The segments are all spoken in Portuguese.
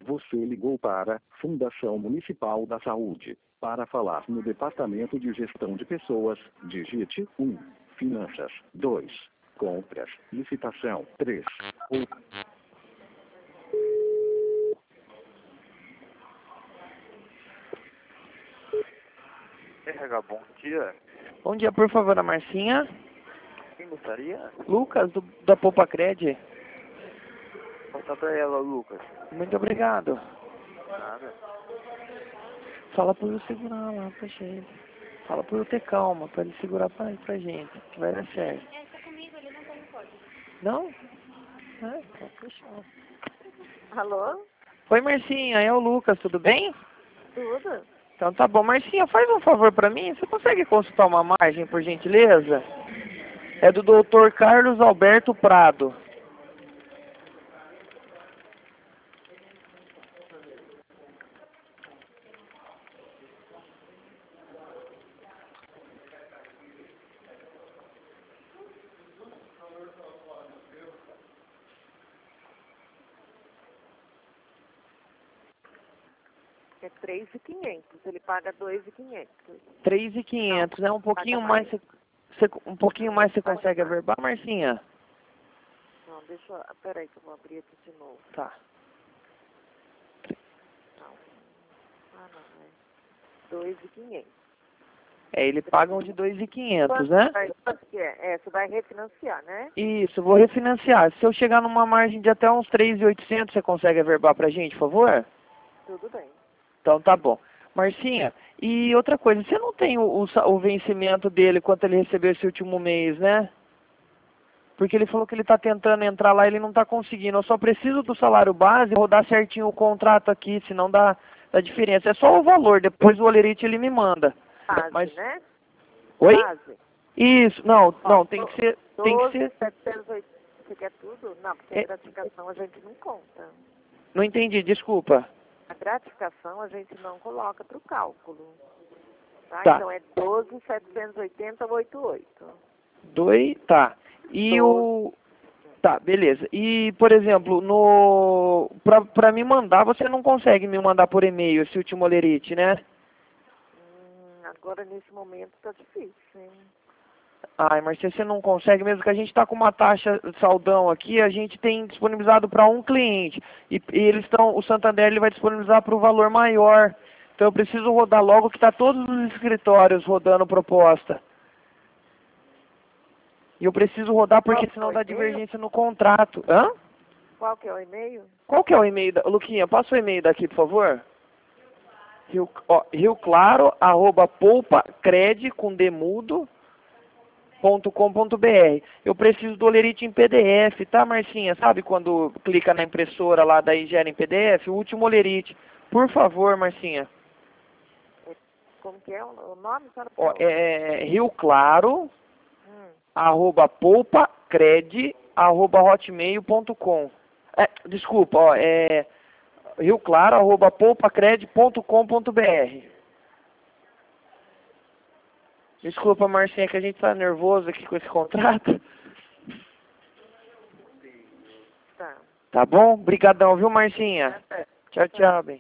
Você ligou para Fundação Municipal da Saúde. Para falar no Departamento de Gestão de Pessoas, digite 1. Finanças. 2. Compras. Licitação. 3. RH, bom dia. Bom dia, por favor, a Marcinha. Quem gostaria? Lucas, da Poupa Cred. Passar pra ela, Lucas. Muito obrigado. Nada. Fala pra eu segurar lá pra gente. Fala pra eu ter calma, pra ele segurar pra gente, que vai dar certo. Tá comigo, ele não tem código. Não? Ah, então fechou. Alô? Oi, Marcinha, é o Lucas, tudo bem? Tudo? Então tá bom. Marcinha, faz um favor pra mim. Você consegue consultar uma margem, por gentileza? É do Dr. Carlos Alberto Prado. É 3.500. Ele paga 2.500. 3.500, né? Um pouquinho paga mais, mais. um pouquinho mais você consegue averbar, Marcinha? Não, deixa eu... Peraí que eu vou abrir aqui de novo. Tá. Não. Ah, não. É 2.500. Eles pagam de 2.500, né? Quanto que é? É, você vai refinanciar, né? Isso, vou refinanciar. Se eu chegar numa margem de até uns 3.800, você consegue averbar pra gente, por favor? Tudo bem. Então tá bom. Marcinha, e outra coisa, você não tem o vencimento dele, quanto ele recebeu esse último mês, né? Porque ele falou que ele tá tentando entrar lá e ele não tá conseguindo. Eu só preciso do salário base e rodar certinho o contrato aqui, senão dá diferença. É só o valor, depois o Olerite ele me manda. Base, Mas... né? Oi? Base. Isso, não, tem que ser... Tem que ser... 12.780. Você quer tudo? Não, porque a gratificação a gente não conta. Não entendi, desculpa. A gratificação a gente não coloca para o cálculo. Tá? Tá. Então é 12.780,88. Tá. E o... Tá, beleza. E, por exemplo, pra me mandar, você não consegue me mandar por e-mail esse último olerite, né? Agora, nesse momento, tá difícil, hein? Ai, mas se você não consegue, mesmo que a gente tá com uma taxa saldão aqui, a gente tem disponibilizado para um cliente. E eles estão, o Santander ele vai disponibilizar para o valor maior. Então eu preciso rodar logo que tá todos os escritórios rodando proposta. E eu preciso rodar porque senão dá divergência no contrato. Hã? Qual que é o e-mail? Qual que é o e-mail da... Luquinha, passa o e-mail daqui, por favor. Rio Claro, @poupacred, com demudo, .com.br. Eu preciso do olerite em PDF, tá, Marcinha? Sabe quando clica na impressora lá, daí gera em PDF? O último olerite. Por favor, Marcinha. Como que é o nome? É Rio Claro, @poupacred, @hotmail.com. Desculpa, é Rio Claro, @poupacred.com.br. Desculpa, Marcinha, que a gente tá nervoso aqui com esse contrato. Tá. Tá bom? Obrigadão, viu, Marcinha? Tchau, tchau, bem.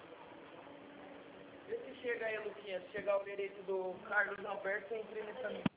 Chega aí, Luquinha. Se chegar o olerite do Carlos Alberto, você entra nessa...